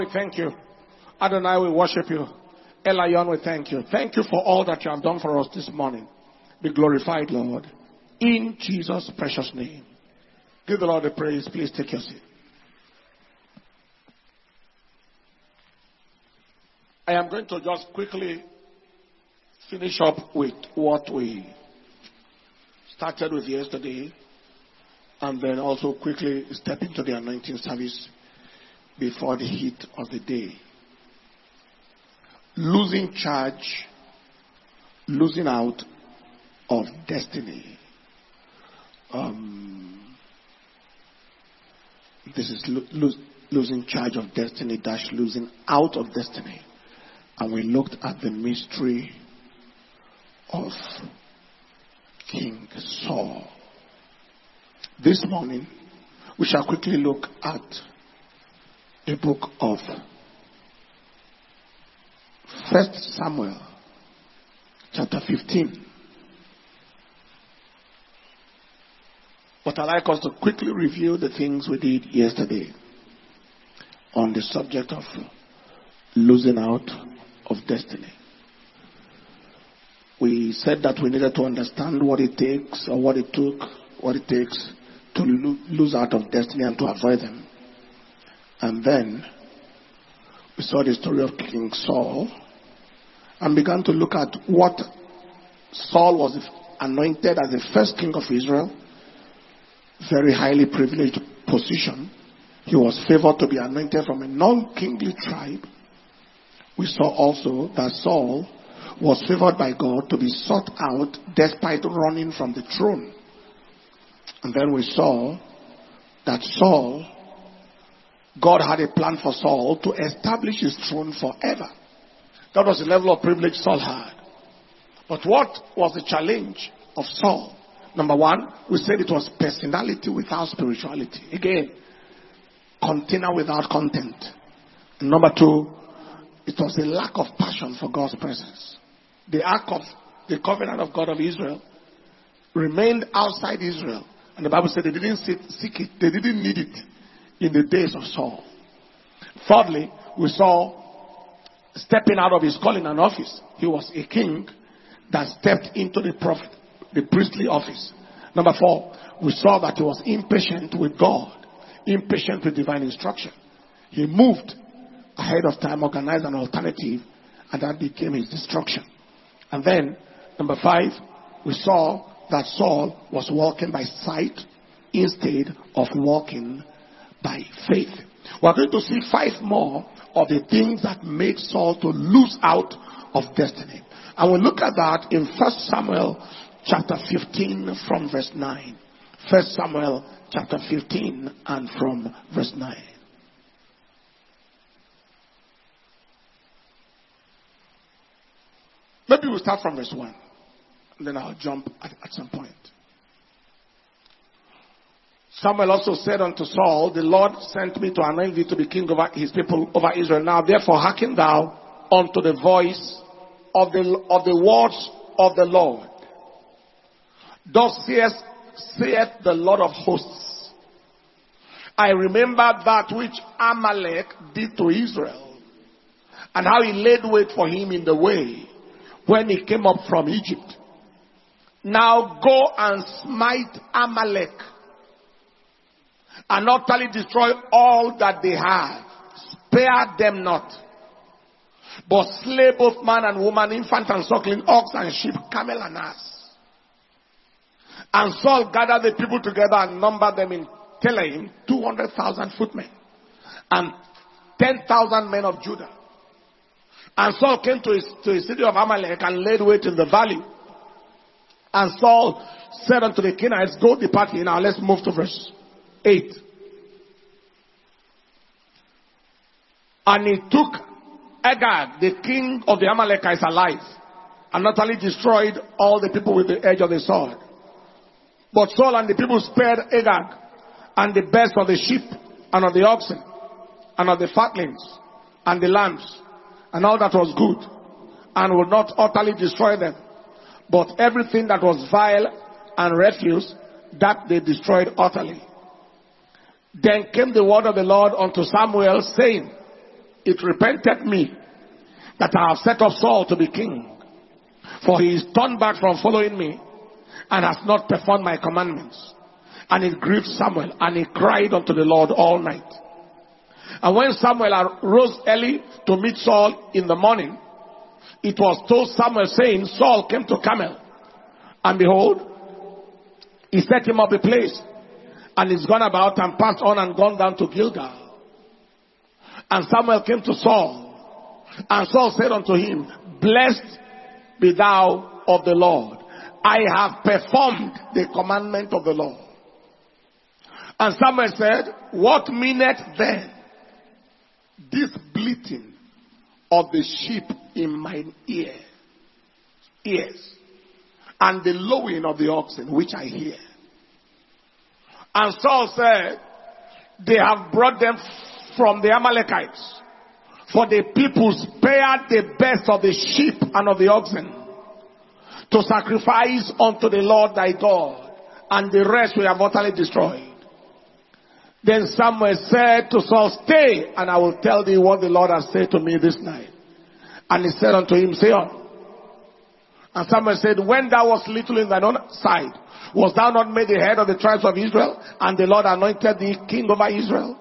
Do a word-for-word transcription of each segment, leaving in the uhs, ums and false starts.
We thank you. Adonai, we worship you. Elion, we thank you. Thank you for all that you have done for us this morning. Be glorified, Lord. In Jesus' precious name. Give the Lord the praise. Please take your seat. I am going to just quickly finish up with what we started with yesterday, and then also quickly step into the anointing service before the heat of the day. Losing charge, losing out of destiny. Um, this is lo- lo- losing charge of destiny dash losing out of destiny. And we looked at the mystery of King Saul. This morning, we shall quickly look at the book of First Samuel, chapter fifteen. But I'd like us to quickly review the things we did yesterday on the subject of losing out of destiny. We said that we needed to understand what it takes, or what it took, what it takes to lo- lose out of destiny and to avoid them. And then we saw the story of King Saul and began to look at what Saul was anointed as the first king of Israel. Very highly privileged position. He was favored to be anointed from a non-kingly tribe. We saw also that Saul was favored by God to be sought out despite running from the throne. And then we saw that Saul, God had a plan for Saul to establish his throne forever. That was the level of privilege Saul had. But what was the challenge of Saul? Number one, we said it was personality without spirituality. Again, container without content. And number two, it was the lack of passion for God's presence. The ark of the covenant of God of Israel remained outside Israel. And the Bible said they didn't seek it. They didn't need it in the days of Saul. Thirdly, we saw stepping out of his calling and office. He was a king that stepped into the prophet, the priestly office. Number four, we saw that he was impatient with God, impatient with divine instruction. He moved ahead of time, organized an alternative, and that became his destruction. And then, number five, we saw that Saul was walking by sight instead of walking by faith. We're going to see five more of the things that made Saul to lose out of destiny. And we'll look at that in First Samuel chapter fifteen from verse nine. First Samuel chapter fifteen and from verse nine. Maybe we'll start from verse one. And then I'll jump at, at some point. Samuel also said unto Saul, the Lord sent me to anoint thee to be king over his people, over Israel. Now therefore hearken thou unto the voice of the, of the words of the Lord. Thus saith, saith the Lord of hosts, I remember that which Amalek did to Israel, and how he laid wait for him in the way when he came up from Egypt. Now go and smite Amalek, and utterly destroy all that they have. Spare them not, but slay both man and woman, infant and suckling, ox and sheep, camel and ass. And Saul gathered the people together and numbered them in Telaim, two hundred thousand footmen, and ten thousand men of Judah. And Saul came to his, to his city of Amalek and laid wait in the valley. And Saul said unto the Kenites, go depart here. Now let's move to verse eight. And he took Agag, the king of the Amalekites, alive, and not only destroyed all the people with the edge of the sword. But Saul and the people spared Agag, and the best of the sheep, and of the oxen, and of the fatlings, and the lambs, and all that was good, and would not utterly destroy them. But everything that was vile and refuse, that they destroyed utterly. Then came the word of the Lord unto Samuel, saying, it repented me that I have set up Saul to be king. For he is turned back from following me and has not performed my commandments. And it grieved Samuel, and he cried unto the Lord all night. And when Samuel arose early to meet Saul in the morning, it was told Samuel, saying, Saul came to Carmel, and behold, he set him up a place, and he's gone about and passed on and gone down to Gilgal. And Samuel came to Saul, and Saul said unto him, Blessed be thou of the Lord. I have performed the commandment of the Lord. And Samuel said, What meaneth then this bleating of the sheep in mine ear, ears, and the lowing of the oxen which I hear? And Saul said, They have brought them from the Amalekites, for the people spared the best of the sheep and of the oxen to sacrifice unto the Lord thy God, and the rest we have utterly destroyed. Then Samuel said to Saul, Stay, and I will tell thee what the Lord has said to me this night. And he said unto him, Say on. And Samuel said, When thou wast little in thine own sight, was thou not made the head of the tribes of Israel, and the Lord anointed thee king over Israel?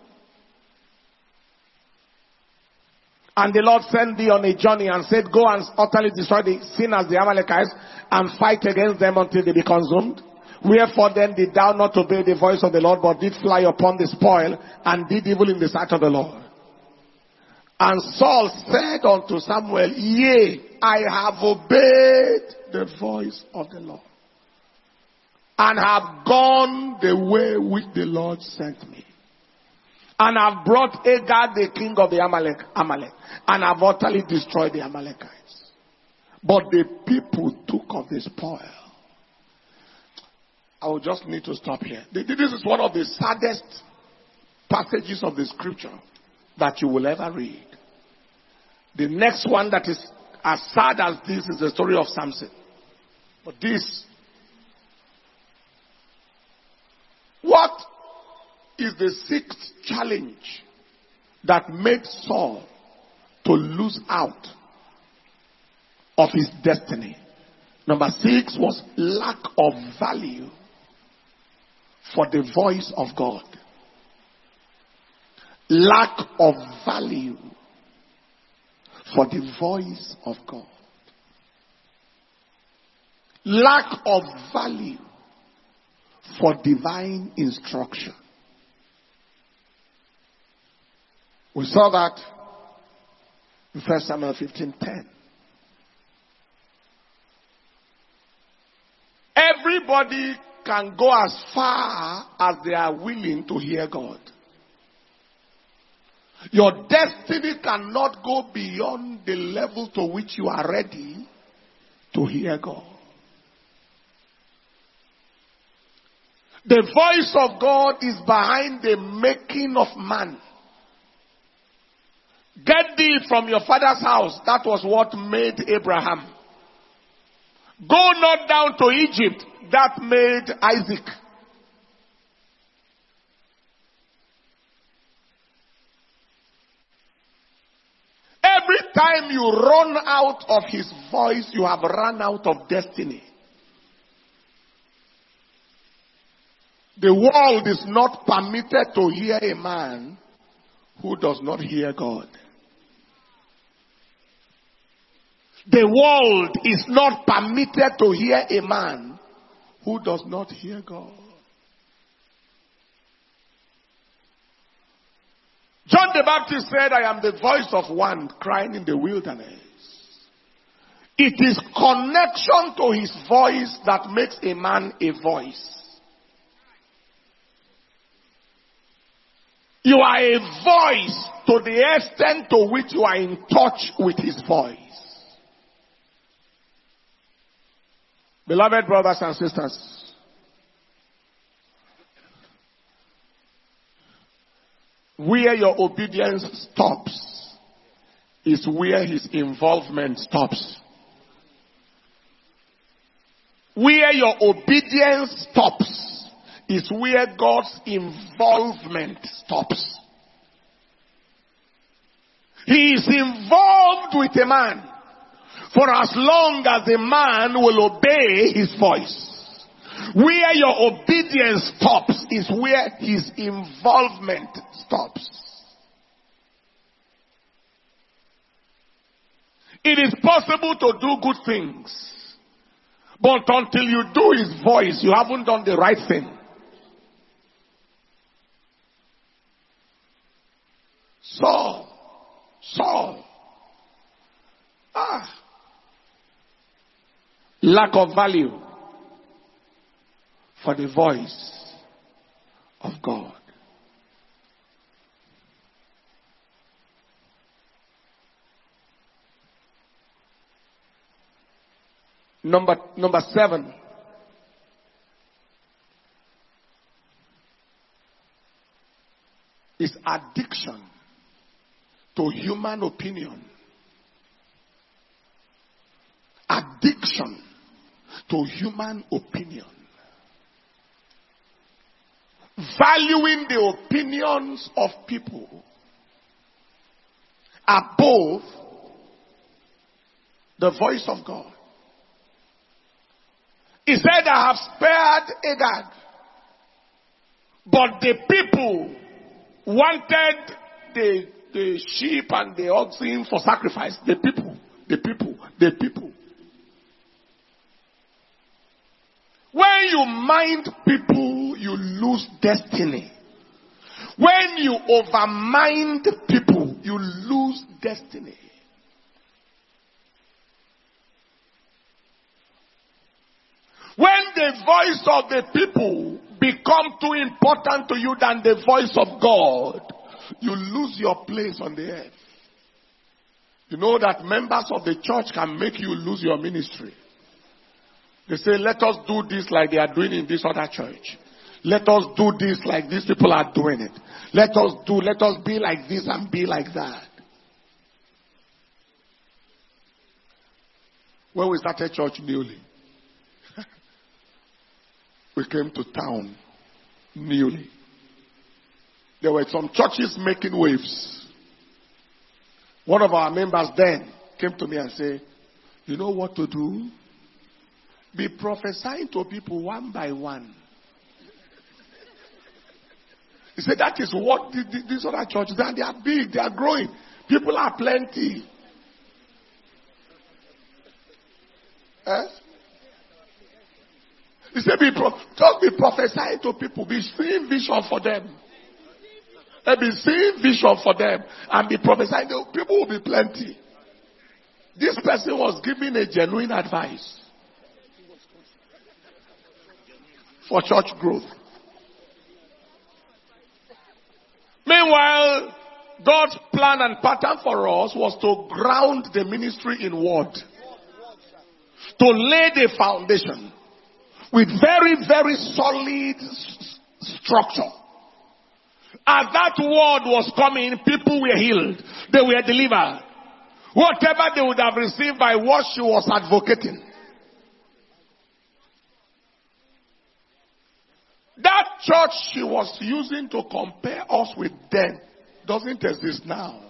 And the Lord sent thee on a journey and said, Go and utterly destroy the sinners, the Amalekites, and fight against them until they be consumed. Wherefore then did thou not obey the voice of the Lord, but did fly upon the spoil, and did evil in the sight of the Lord? And Saul said unto Samuel, Yea, I have obeyed the voice of the Lord, and have gone the way which the Lord sent me, and have brought Agag the king of the Amalek, Amalek, and have utterly destroyed the Amalekites. But the people took of the spoil. I will just need to stop here. This is one of the saddest passages of the scripture that you will ever read. The next one that is as sad as this is the story of Samson. But this, what is the sixth challenge that made Saul to lose out of his destiny? Number six was lack of value for the voice of God. Lack of value for the voice of God. Lack of value for divine instruction. We saw that in First Samuel fifteen ten. Everybody can go as far as they are willing to hear God. Your destiny cannot go beyond the level to which you are ready to hear God. The voice of God is behind the making of man. Get thee from your father's house. That was what made Abraham. Go not down to Egypt. That made Isaac. Every time you run out of his voice, you have run out of destiny. The world is not permitted to hear a man who does not hear God. The world is not permitted to hear a man who does not hear God. John the Baptist said, I am the voice of one crying in the wilderness. It is connection to his voice that makes a man a voice. You are a voice to the extent to which you are in touch with his voice. Beloved brothers and sisters, where your obedience stops is where his involvement stops. Where your obedience stops is where God's involvement stops. He is involved with a man for as long as a man will obey his voice. Where your obedience stops is where his involvement stops. It is possible to do good things, but until you do his voice, you haven't done the right thing. Saul, Saul, ah, lack of value for the voice of God. Number, number seven. Is addiction to human opinion. Addiction to human opinion. Valuing the opinions of people above the voice of God. He said, I have spared Agag, but the people wanted the, the sheep and the oxen for sacrifice. The people, the people, the people. When you mind people, you lose destiny. When you overmind people, you lose destiny. When the voice of the people become too important to you than the voice of God, you lose your place on the earth. You know that members of the church can make you lose your ministry. They say, let us do this like they are doing in this other church. Let us do this like these people are doing it. Let us do, let us be like this and be like that. When we started church newly, we came to town newly. There were some churches making waves. One of our members then came to me and said, you know what to do? Be prophesying to people one by one. He said that is what these other churches, they are big, they are growing. People are plenty. Eh? He said, be pro- just be prophesying to people. Be seeing vision for them. And be seeing vision for them. And be prophesying. People will be plenty. This person was giving a genuine advice for church growth. Meanwhile, God's plan and pattern for us was to ground the ministry in word. To lay the foundation with very, very solid s- structure. As that word was coming, people were healed. They were delivered. Whatever they would have received by what she was advocating. That church she was using to compare us with them doesn't exist now.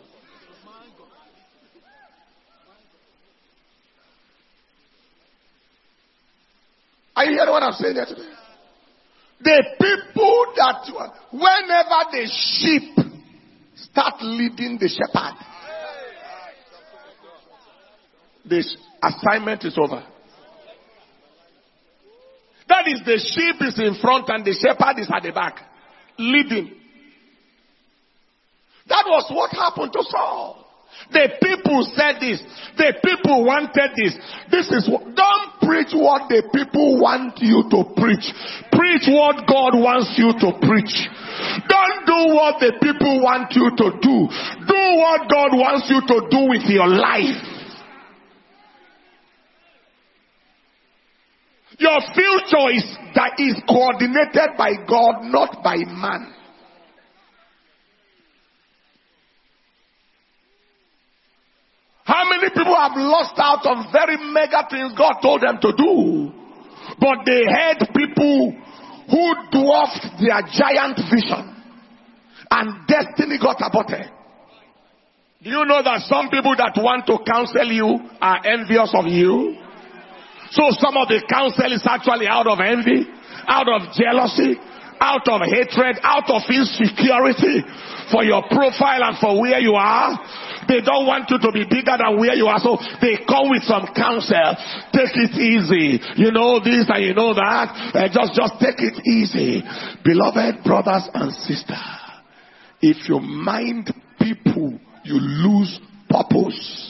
Are you hearing what I'm saying here today? The people that, whenever the sheep start leading the shepherd, the assignment is over. That is, the sheep is in front and the shepherd is at the back, leading. That was what happened to Saul. The people said this. The people wanted this. This is what, don't preach what the people want you to preach. Preach what God wants you to preach. Don't do what the people want you to do. Do what God wants you to do with your life. Your future is that is coordinated by God, not by man. How many people have lost out on very mega things God told them to do? But they had people who dwarfed their giant vision. And destiny got aborted. Do you know that some people that want to counsel you are envious of you? So some of the counsel is actually out of envy, out of jealousy, out of hatred, out of insecurity for your profile and for where you are. They don't want you to be bigger than where you are, so they come with some counsel. Take it easy. You know this and you know that. Uh, just, just take it easy. Beloved brothers and sisters, if you mind people, you lose purpose.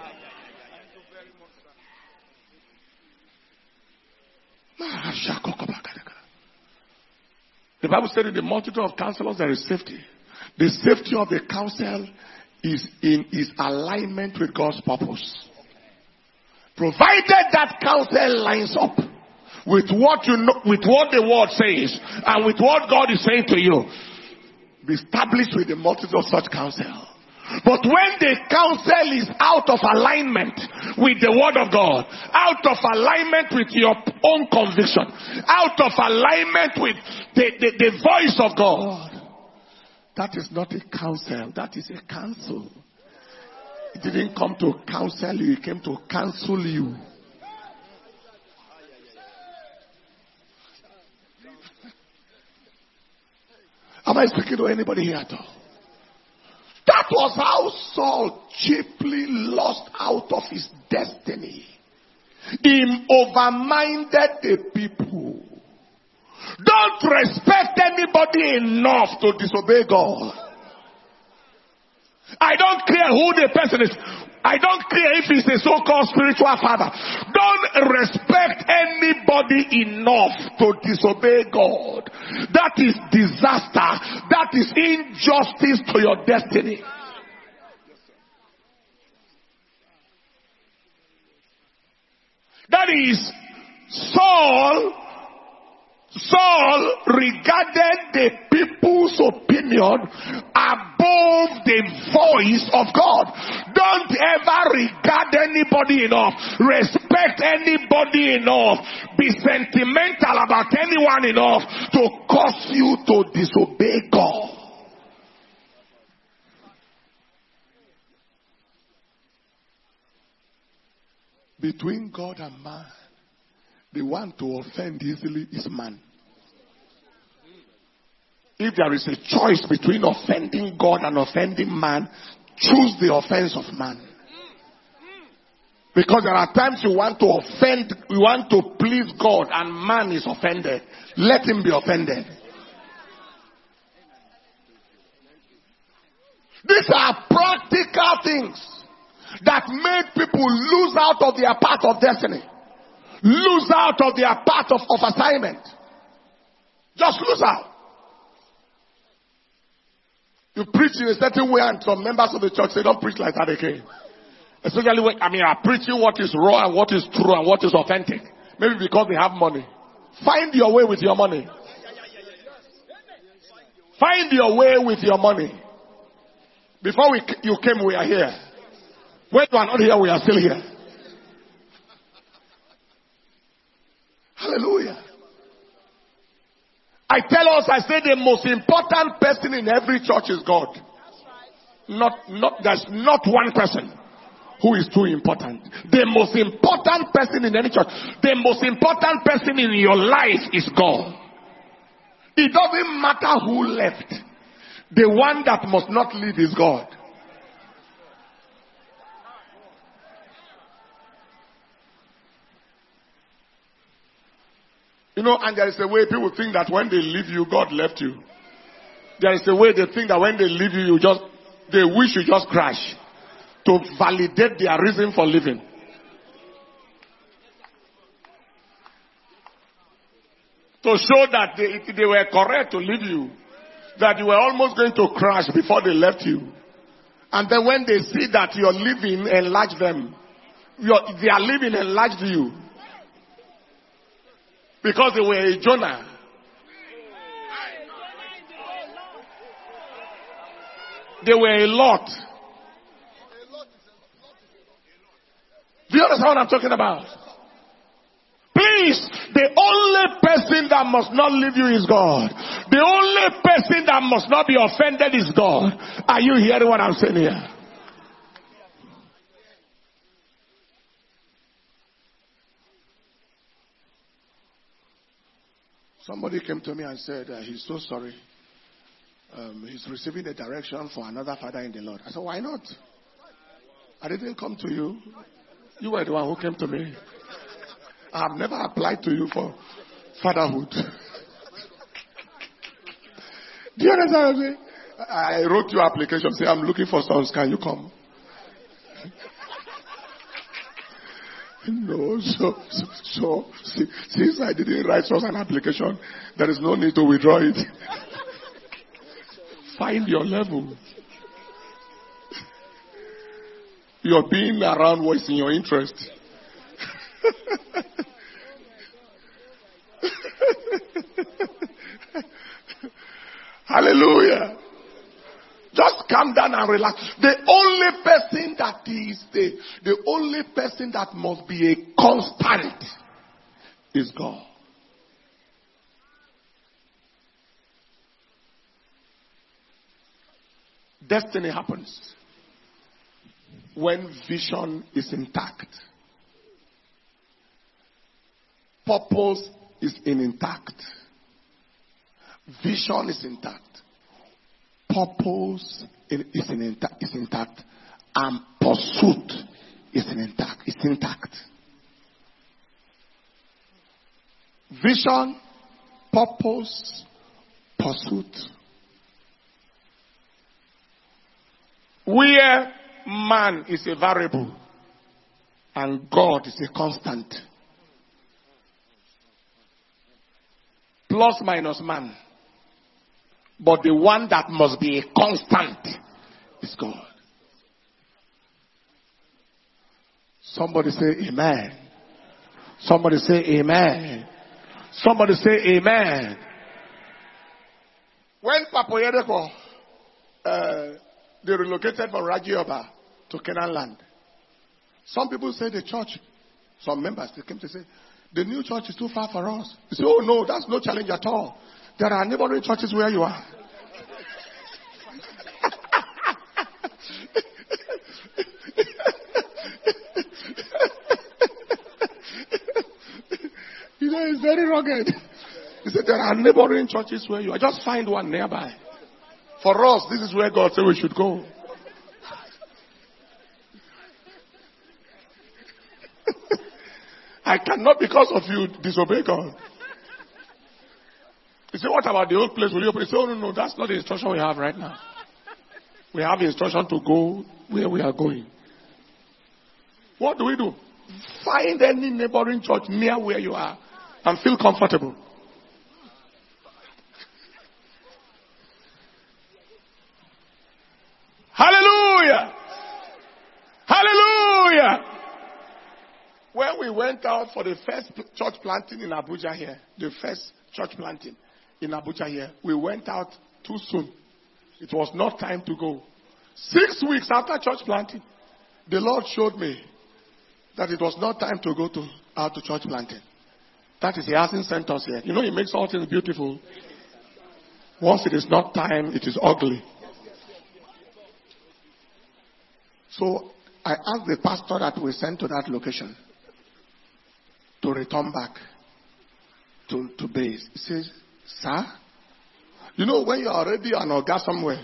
The Bible said in the multitude of counselors there is safety. The safety of the counsel is in is alignment with God's purpose. Provided that counsel lines up with what you know, with what the word says, and with what God is saying to you, be established with the multitude of such counsel. But when the counsel is out of alignment with the word of God, out of alignment with your own conviction, out of alignment with the, the, the voice of God, that is not a counsel, that is a counsel. It didn't come to counsel you, it came to counsel you. Am I speaking to anybody here at all? That was how Saul cheaply lost out of his destiny. He overminded the people. Don't respect anybody enough to disobey God. I don't care who the person is. I don't care if he's a so-called spiritual father. Don't respect anybody enough to disobey God. That is disaster. That is injustice to your destiny. That is Saul. Saul regarded the people's opinion above the voice of God. Don't ever regard anybody enough. Respect anybody enough. Be sentimental about anyone enough to cause you to disobey God. Between God and man, the one to offend easily is man. If there is a choice between offending God and offending man, choose the offense of man. Because there are times you want to offend, you want to please God and man is offended. Let him be offended. These are practical things that make people lose out of their path of destiny. Lose out of their path of, of assignment. Just lose out. You preach in a certain way and some members of the church say, don't preach like that again. Especially when, I mean, I'm preaching what is raw and what is true and what is authentic. Maybe because they have money. Find your way with your money. Find your way with your money. Before we, you came, we are here. When you are not here, we are still here. Hallelujah. I tell us, I say the most important person in every church is God. Not, not, there's not one person who is too important. The most important person in any church, the most important person in your life is God. It doesn't matter who left. The one that must not leave is God. You know, and there is a way people think that when they leave you, God left you. There is a way they think that when they leave you, you just, they wish you just crash to validate their reason for living. To show that they, they were correct to leave you. That you were almost going to crash before they left you. And then when they see that your living enlarged them, your, their living enlarged you. Because they were a Jonah. They were a Lot. Do you understand what I'm talking about? Please, the only person that must not leave you is God. The only person that must not be offended is God. Are you hearing what I'm saying here? Somebody came to me and said uh, he's so sorry. Um, he's receiving a direction for another father in the Lord. I said, why not? I didn't come to you. You were the one who came to me. I have never applied to you for fatherhood. Do you understand what I'm saying? I wrote your application, say I'm looking for sons. Can you come? No, so, so, so since I didn't write such an application, there is no need to withdraw it. Find your level. You're being around what's in your interest. Hallelujah. Just calm down and relax. The only person that is the, the only person that must be a constant is God. Destiny happens when vision is intact. Purpose is in intact. Vision is intact. Purpose is in intact, is intact. And pursuit is in intact. It's intact. Vision, purpose, pursuit. Where man is a variable and God is a constant. Plus minus man. But the one that must be a constant is God. Somebody say amen. Somebody say amen. Somebody say amen. When Papa Yedeko, uh, they relocated from Rajioba to Canaan land, some people say the church, some members, they came to say, the new church is too far for us. They say, oh no, that's no challenge at all. There are neighboring churches where you are. You know, it's very rugged. He said, there are neighboring churches where you are. Just find one nearby. For us, this is where God said we should go. I cannot, because of you, disobey God. He said, what about the old place? Will you open? He said, oh, no, no, that's not the instruction we have right now. We have instruction to go where we are going. What do we do? Find any neighboring church near where you are and feel comfortable. Hallelujah! Hallelujah! When we went out for the first church planting in Abuja here, the first church planting in Abuja here, we went out too soon. It was not time to go. Six weeks after church planting, the Lord showed me that it was not time to go to out to church planting. That is, He hasn't sent us yet. You know, He makes all things beautiful. Once it is not time, it is ugly. So I asked the pastor that we sent to that location to return back to, to base. He says, sir, you know when you're already an organ somewhere,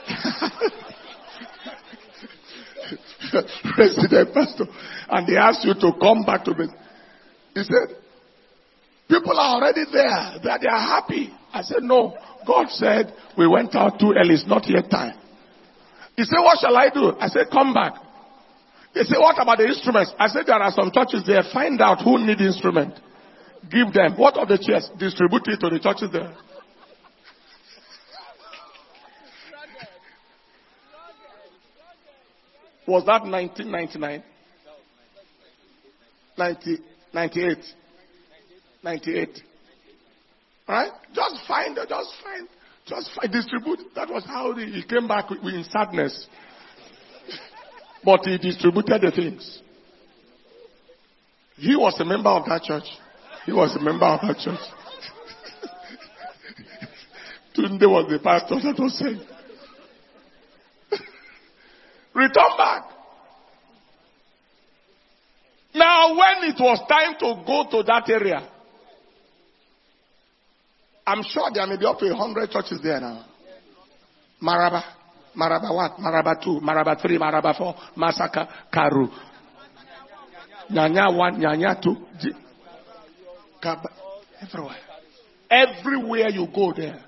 President Pastor, and they ask you to come back to base. He said, people are already there, that they are happy. I said, no, God said we went out too early, it's not yet time. He said, what shall I do? I said, come back. They said, what about the instruments? I said, there are some churches there. Find out who need instrument. Give them. What are the chairs? Distribute it to the churches there. Was that nineteen ninety-nine? ninety, ninety-eight. ninety-eight. Right? Just find, just find, just find, distribute. That was how he, he came back with, with in sadness. But he distributed the things. He was a member of that church. He was a member of that church. Tunde was the pastor that was saying, return back. Now when it was time to go to that area, I'm sure there may be up to a hundred churches there now. Maraba. Maraba what? Maraba two, Maraba three, Maraba four, Masaka, Karu. Nyanya one, Nyanya two. G- Kaba. Everywhere. Everywhere you go there.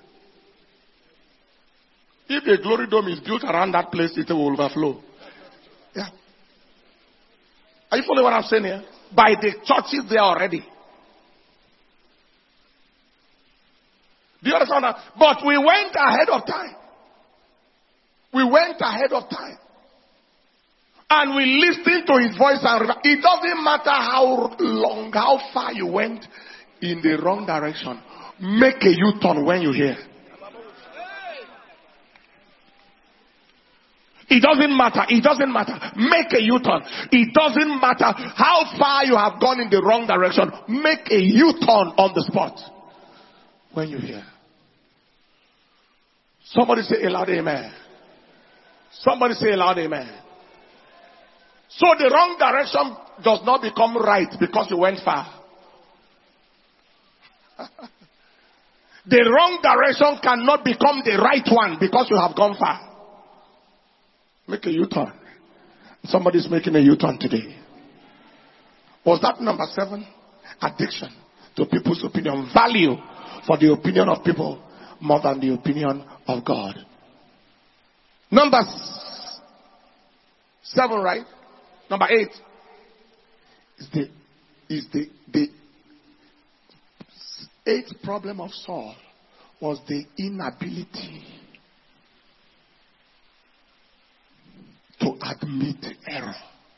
If the glory dome is built around that place, it will overflow. Yeah. Are you following what I'm saying here? By the churches there already. Do you understand that? But we went ahead of time. We went ahead of time. And we listened to his voice. And it doesn't matter how long, how far you went in the wrong direction. Make a U-turn when you hear. It doesn't matter. It doesn't matter. Make a U-turn. It doesn't matter how far you have gone in the wrong direction. Make a U-turn on the spot when you hear. Somebody say a loud amen. Somebody say a loud amen. So the wrong direction does not become right because you went far. The wrong direction cannot become the right one because you have gone far. Make a U-turn. Somebody's making a U-turn today. Was that number seven? Addiction to people's opinion. Value for the opinion of people more than the opinion of God. Number seven, right? Number eight is the is the the eighth problem of Saul was the inability to admit error.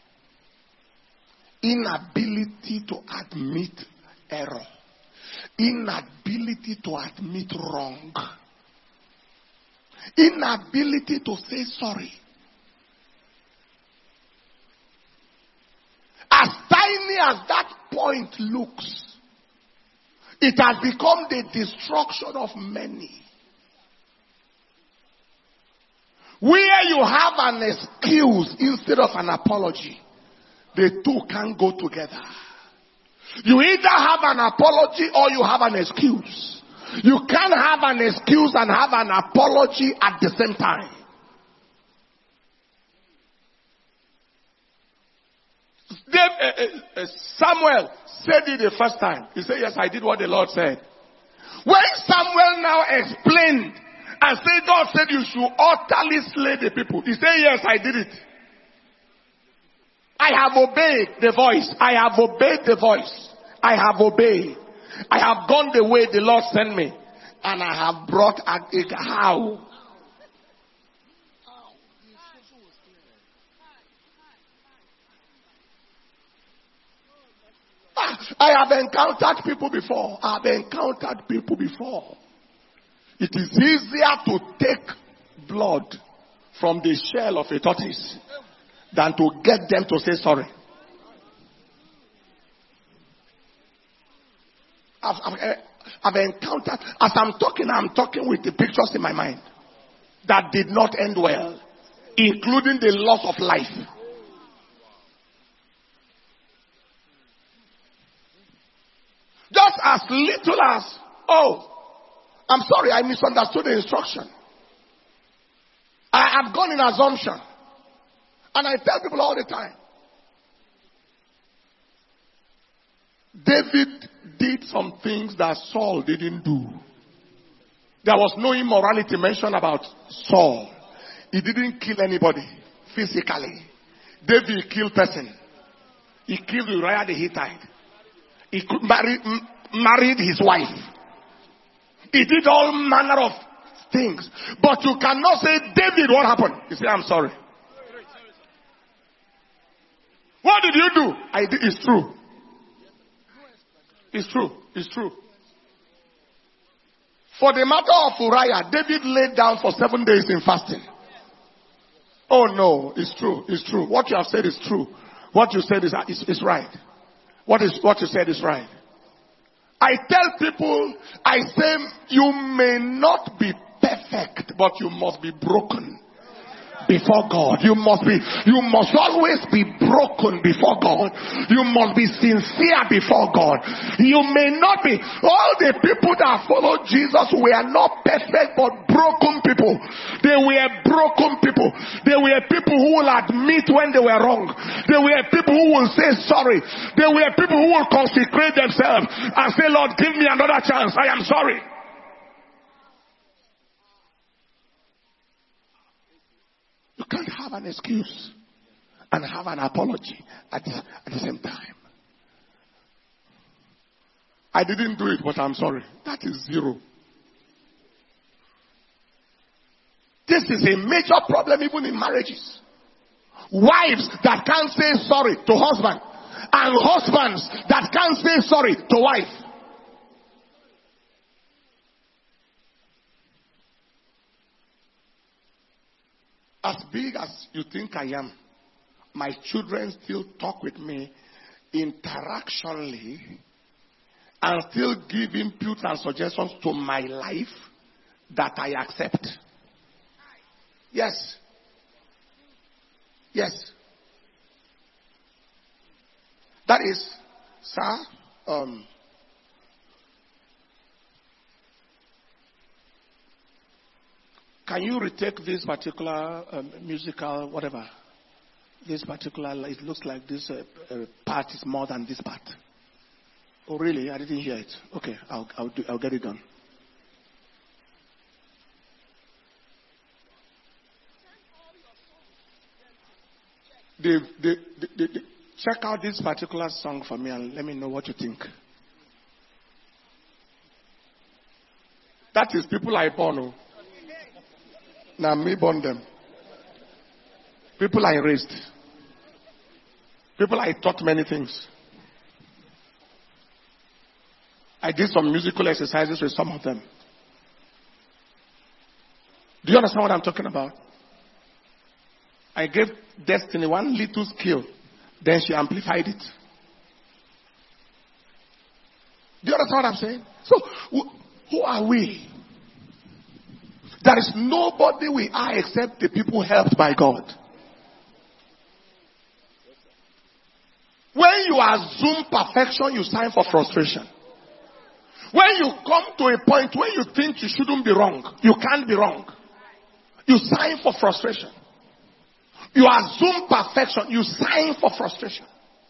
Inability to admit error. Inability to admit wrong. Inability to say sorry. As tiny as that point looks, it has become the destruction of many. Where you have an excuse instead of an apology, the two can't go together. You either have an apology or you have an excuse. You can't have an excuse and have an apology at the same time. Samuel said it the first time. He said, yes, I did what the Lord said. When Samuel now explained and said, God said you should utterly slay the people. He said, yes, I did it. I have obeyed the voice. I have obeyed the voice. I have obeyed. I have gone the way the Lord sent me. And I have brought a, a how? I have encountered people before. I have encountered people before. It is easier to take blood from the shell of a tortoise than to get them to say sorry. I've, I've, I've encountered, as I'm talking, I'm talking with the pictures in my mind that did not end well, including the loss of life. Just as little as, oh, I'm sorry, I misunderstood the instruction. I have gone in assumption. And I tell people all the time, David did some things that Saul didn't do. There was no immorality mentioned about Saul. He didn't kill anybody physically. David killed person. He killed Uriah the Hittite. He married, married his wife. He did all manner of things. But you cannot say, David, what happened? You say, I'm sorry. What did you do? I did. It's true. It's true. It's true. For the matter of Uriah, David laid down for seven days in fasting. Oh no, it's true. It's true. What you have said is true. What you said is, is, is right. What is what you said is right. I tell people, I say, you may not be perfect, but you must be broken. before God. You must be, you must always be broken before God. You must be sincere before God. You may not be, all the people that followed Jesus were not perfect but broken people. They were broken people. They were people who will admit when they were wrong. They were people who will say sorry. They were people who will consecrate themselves and say, Lord, give me another chance. I am sorry. You can't have an excuse and have an apology at, at the same time. I didn't do it, but I'm sorry. That is zero. This is a major problem even in marriages. Wives that can't say sorry to husband, and husbands that can't say sorry to wife. As big as you think I am, my children still talk with me interactionally and still give inputs and suggestions to my life that I accept. Yes. Yes. That is, sir, um, can you retake this particular um, musical, whatever? This particular, it looks like this uh, uh, part is more than this part. Oh, really? I didn't hear it. Okay, I'll, I'll, do, I'll get it done. They, they, they, they, they, check out this particular song for me and let me know what you think. That is people I born. Oh. Now me born them. People I raised. People I taught many things. I did some musical exercises with some of them. Do you understand what I'm talking about? I gave Destiny one little skill. Then she amplified it. Do you understand what I'm saying? So, who are we? There is nobody we are except the people helped by God. When you assume perfection, you sign for frustration. When you come to a point where you think you shouldn't be wrong, you can't be wrong, you sign for frustration. You assume perfection, you sign for frustration.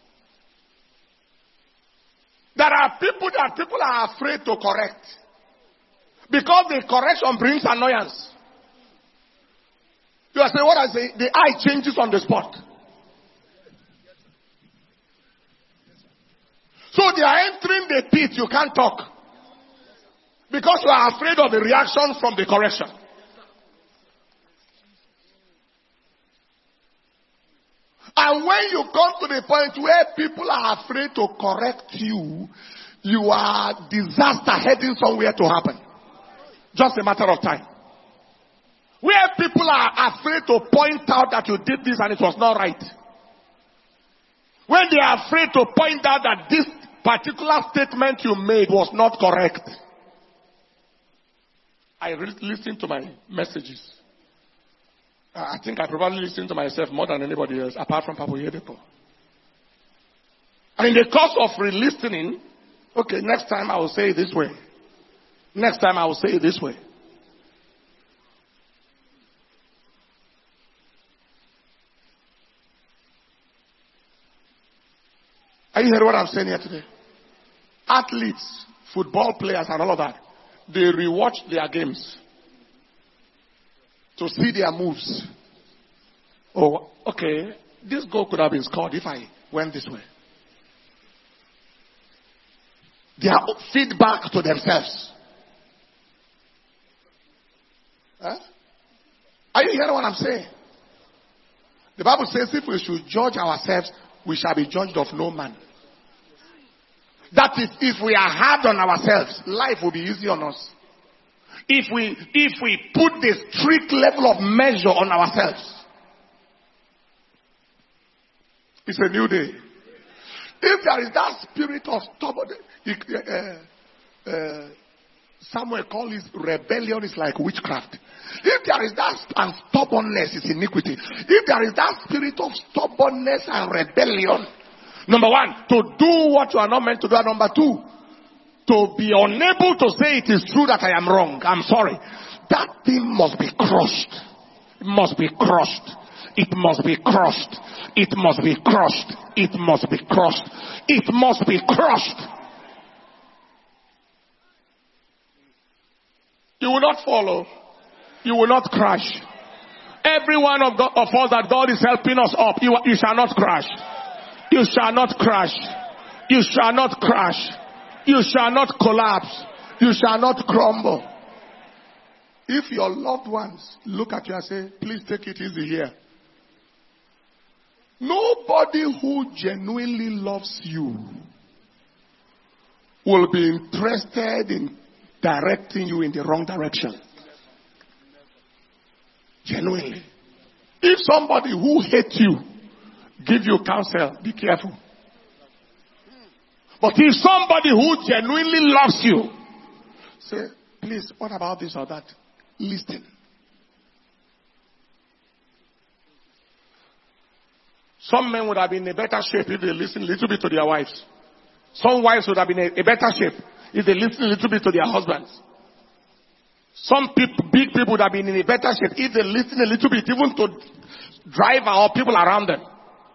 There are people that people are afraid to correct. Because the correction brings annoyance. You are saying, what I say? The eye changes on the spot. So they are entering the pit, you can't talk. Because you are afraid of the reaction from the correction. And when you come to the point where people are afraid to correct you, you are disaster heading somewhere to happen. Just a matter of time. Where people are afraid to point out that you did this and it was not right. When they are afraid to point out that this particular statement you made was not correct. I re- listen to my messages. I think I probably listen to myself more than anybody else, apart from Papa Yedepo. And in the course of re-listening, okay, next time I will say it this way. Next time I will say it this way. Are you hearing what I'm saying here today? Athletes, football players and all of that, they rewatch their games to see their moves. Oh, okay, this goal could have been scored if I went this way. Their feedback to themselves. Huh? Are you hearing what I'm saying? The Bible says if we should judge ourselves, we shall be judged of no man. That is, if we are hard on ourselves, life will be easy on us. If we, if we put this strict level of measure on ourselves, it's a new day. If there is that spirit of stubborn, uh, uh, Samuel called his rebellion is like witchcraft. If there is that and stubbornness, it's iniquity. If there is that spirit of stubbornness and rebellion, number one, to do what you are not meant to do. And number two, to be unable to say it is true that I am wrong. I'm sorry. That thing must be crushed. It must be crushed. It must be crushed. It must be crushed. It must be crushed. It must be crushed. You will not follow. You will not crash. Every one of, God, of us that God is helping us up, you, you shall not crash. You shall not crash. You shall not crash. You shall not collapse. You shall not crumble. If your loved ones look at you and say, please take it easy here. Nobody who genuinely loves you will be interested in directing you in the wrong direction. Genuinely. If somebody who hates you give you counsel, be careful. But if somebody who genuinely loves you say, please, what about this or that? Listen. Some men would have been in a better shape if they listened a little bit to their wives. Some wives would have been in a better shape if they listened a little bit to their husbands. Some people, big people would have been in a better shape if they listened a little bit even to driver or people around them.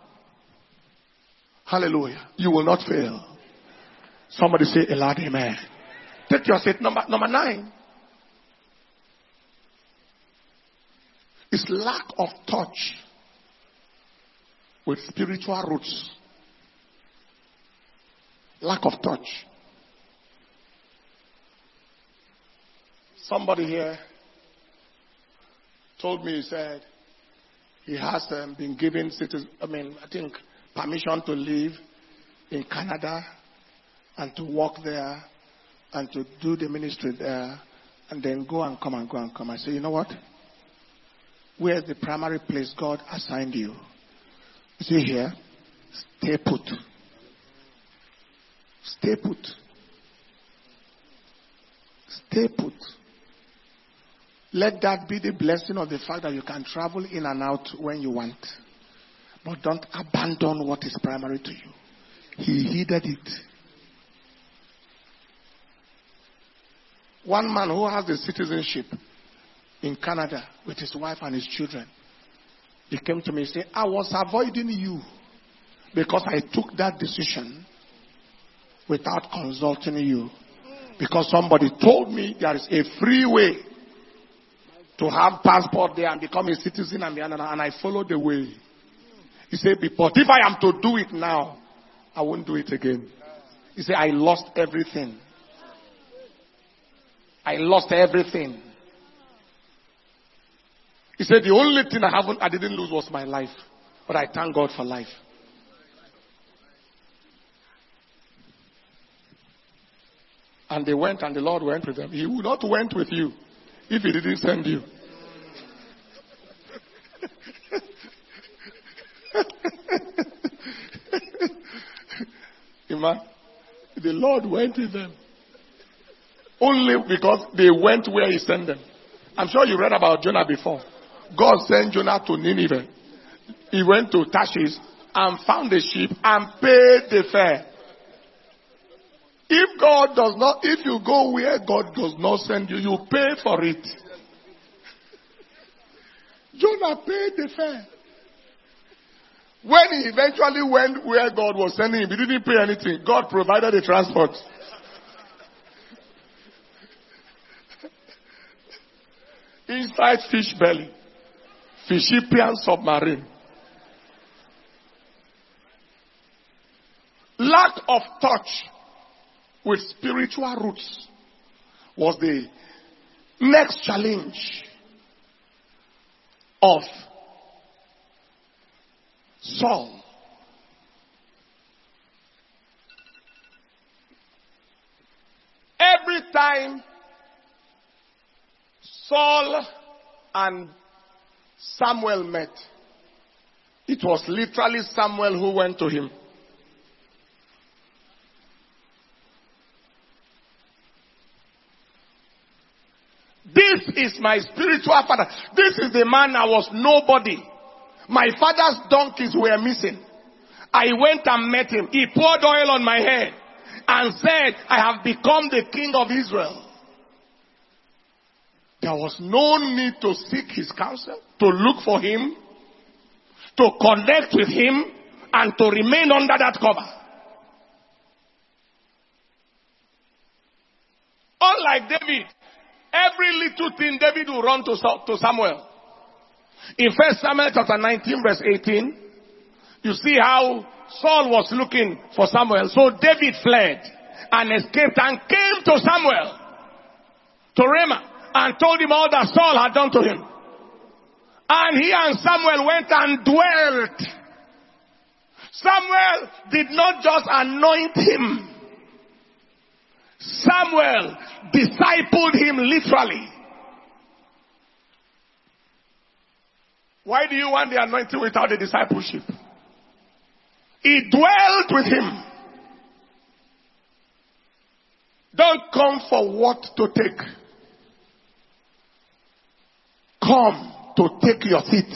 Hallelujah. You will not fail. Somebody say a loud amen. Take your seat. Number, number nine. It's lack of touch with spiritual roots. Lack of touch. Somebody here told me, he said, he has um, been given citizen, I mean, I think, permission to live in Canada and to work there and to do the ministry there and then go and come and go and come. I say, you know what? Where's the primary place God assigned you? You see here, stay put. Stay put. Stay put. Let that be the blessing of the fact that you can travel in and out when you want. But don't abandon what is primary to you. He heeded it. One man who has the citizenship in Canada with his wife and his children, he came to me and said, I was avoiding you because I took that decision without consulting you. Because somebody told me there is a free way to have passport there and become a citizen and, and I followed the way. He said, but if I am to do it now, I won't do it again. He said, I lost everything. I lost everything. He said, the only thing I haven't, I didn't lose was my life. But I thank God for life. And they went and the Lord went with them. He would not went with you if he didn't send you. Amen. The Lord went with them. Only because they went where he sent them. I'm sure you read about Jonah before. God sent Jonah to Nineveh. He went to Tarshish and found a ship and paid the fare. If God does not, if you go where God does not send you, you pay for it. Jonah paid the fare. When he eventually went where God was sending him, he didn't pay anything. God provided the transport. Inside fish belly. Fishipian submarine. Lack of touch with spiritual roots was the next challenge of Saul. Every time Saul and Samuel met, it was literally Samuel who went to him. is my spiritual father. This is the man I was nobody. My father's donkeys were missing. I went and met him. He poured oil on my head and said, I have become the king of Israel. There was no need to seek his counsel, to look for him, to connect with him, and to remain under that cover. Unlike David, every little thing David will run to, to Samuel. In First Samuel chapter nineteen verse eighteen, you see how Saul was looking for Samuel. So David fled and escaped and came to Samuel, to Ramah, and told him all that Saul had done to him. And he and Samuel went and dwelt. Samuel did not just anoint him. Samuel discipled him literally. Why do you want the anointing without the discipleship? He dwelt with him. Don't come for what to take. Come to take your seat.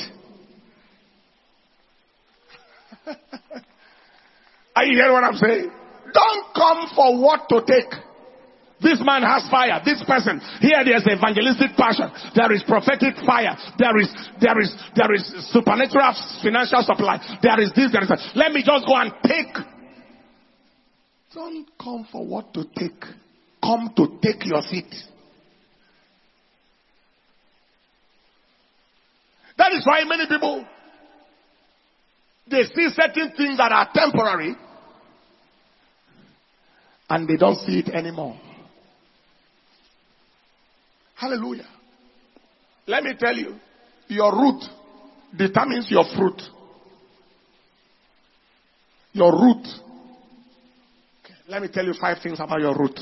Are you hearing what I'm saying? Don't come for what to take. This man has fire. This person. Here there's evangelistic passion. There is prophetic fire. There is, there is, there is supernatural financial supply. There is this, there is that. Let me just go and take. Don't come for what to take. Come to take your seat. That is why many people, they see certain things that are temporary and they don't see it anymore. Hallelujah. Let me tell you, your root determines your fruit. Your root. Okay, let me tell you five things about your root.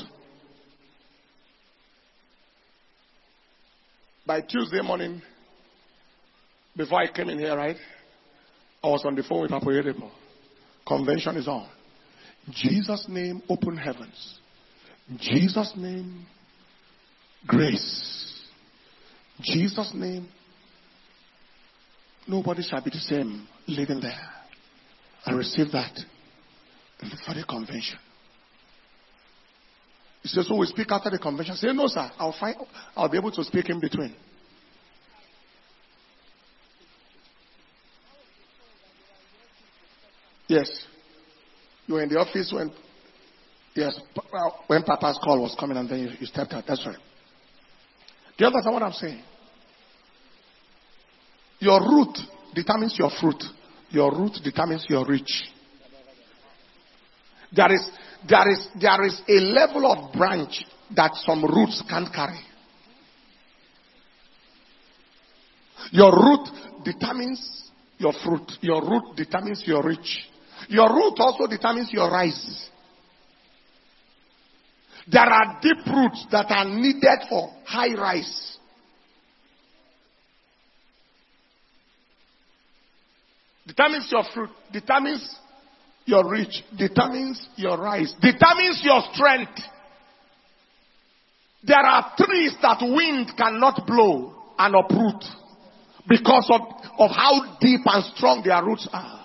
By Tuesday morning, before I came in here, right, I was on the phone with Apoyedepo. Convention is on. Jesus' name, open heavens. Jesus' name, grace. Jesus' name, nobody shall be the same living there. I received that for the convention. He says, so we speak after the convention. I say, no, sir, I'll find, I'll be able to speak in between. Yes. You were in the office when, yes, when Papa's call was coming and then you, you stepped out. That's right. Do you understand what I'm saying? Your root determines your fruit. Your root determines your reach. There is, there is, there is a level of branch that some roots can't carry. Your root determines your fruit. Your root determines your reach. Your root also determines your rise. There are deep roots that are needed for high rise. Determines your fruit, determines your reach, determines your rise, determines your strength. There are trees that wind cannot blow and uproot because of, of how deep and strong their roots are.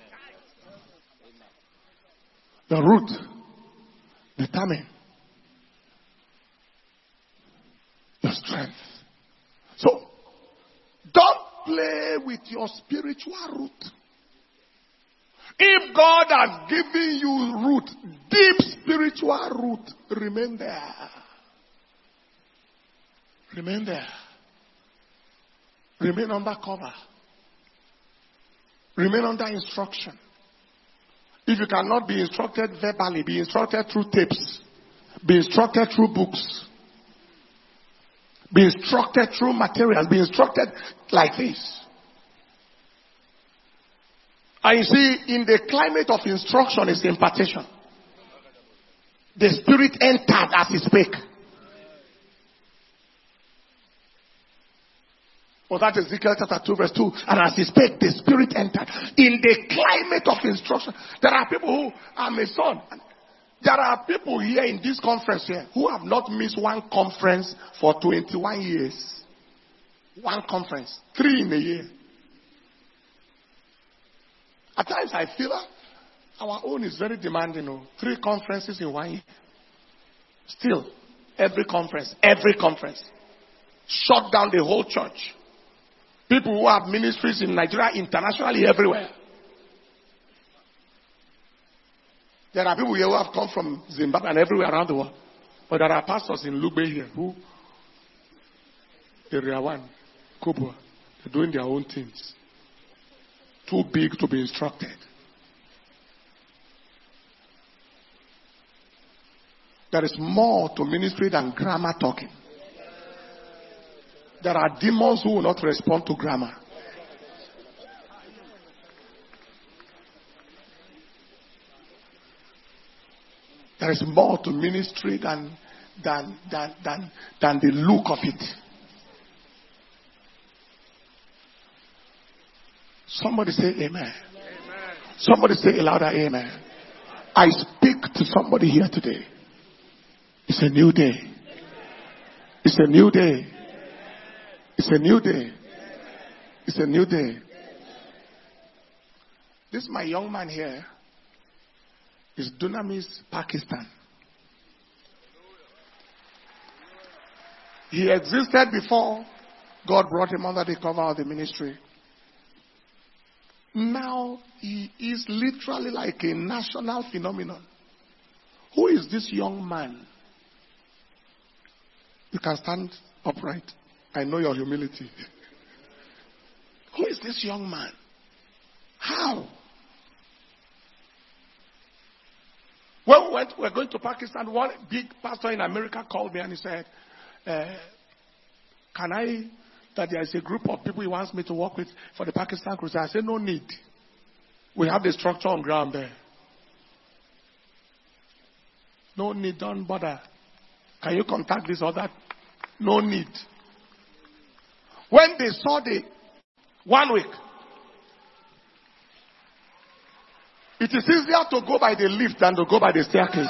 The root determines your strength. So, don't play with your spiritual root. If God has given you root, deep spiritual root, remain there. Remain there. Remain under cover. Remain under instruction. If you cannot be instructed verbally, be instructed through tapes. Be instructed through books. Be instructed through materials. Be instructed like this. And you see, in the climate of instruction is impartation. The Spirit entered as He spake. Was that Ezekiel chapter two verse two? And as He spake, the Spirit entered. In the climate of instruction, there are people who, I'm a son. There are people here in this conference here who have not missed one conference for twenty-one years. One conference. Three in a year. At times I feel that our own is very demanding. You know? Three conferences in one year. Still, every conference, every conference. Shut down the whole church. People who have ministries in Nigeria, internationally, everywhere. There are people here who have come from Zimbabwe and everywhere around the world. But there are pastors in Lugbe here who, Area one, Kubwa, they're doing their own things. Too big to be instructed. There is more to ministry than grammar talking. There are demons who will not respond to grammar. There is more to ministry than, than, than, than, than the look of it. Somebody say amen. Amen. Somebody say a louder amen. I speak to somebody here today. It's a new day. It's a new day. It's a new day. It's a new day. This my young man here is Dunamis, Pakistan. He existed before God brought him under the cover of the ministry. Now he is literally like a national phenomenon. Who is this young man? You can stand upright. I know your humility. Who is this young man? How? When we went, we were going to Pakistan, one big pastor in America called me and he said, uh, can I, that there is a group of people he wants me to work with for the Pakistan crusade? I said, no need. We have the structure on ground there. No need, don't bother. Can you contact this or that? No need. When they saw the one week, it is easier to go by the lift than to go by the staircase.